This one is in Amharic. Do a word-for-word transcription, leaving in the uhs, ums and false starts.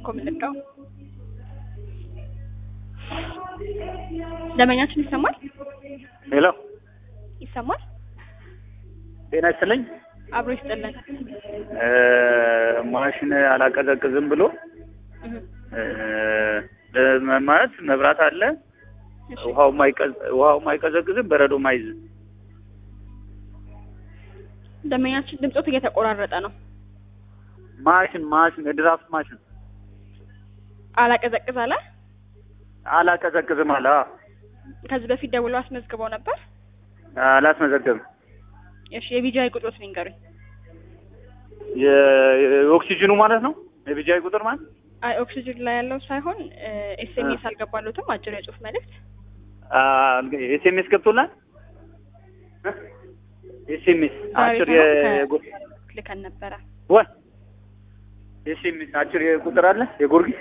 እባክዎ ምልቀው ደመኛችን ይሰማል ሄሎ ይሰማል ጤና ይስጥልኝ አብሮ ይስጥልን እ ማሽን አላቀዘቅዝም ብሎ እ ማለት መብራት አለ ውሃው ማይቀዝ ውሃው ማይቀዘቅዝም በረዶ ማይዝ ደመኛችን ድምጾት እየተቆራረጠ ነው ማሽን ማሽን ድራፍት ማሽን አላቀዘቅዝ አለ አላቀዘቅዝም አለ ከዚህ በፊት ደውለው አስመዝግበው ነበር አላስመዘገብም እሺ የቢጂአይ ቁጥሮት ንገሩኝ የኦክሲጅኑ ማለት ነው የቢጂአይ ቁጥር ማለት አይ ኦክሲጅን ላይ ያለው ሳይሆን ኤስኤምኤስ አልገባለሁትም አጭር የጽሁፍ መልእክት አ ኤስኤምኤስ ገብቶላል ኤስኤምኤስ አጭር ልከን ነበረ ወይ ኤስኤምኤስ አጭር የቁጥር አለ የጎርጊስ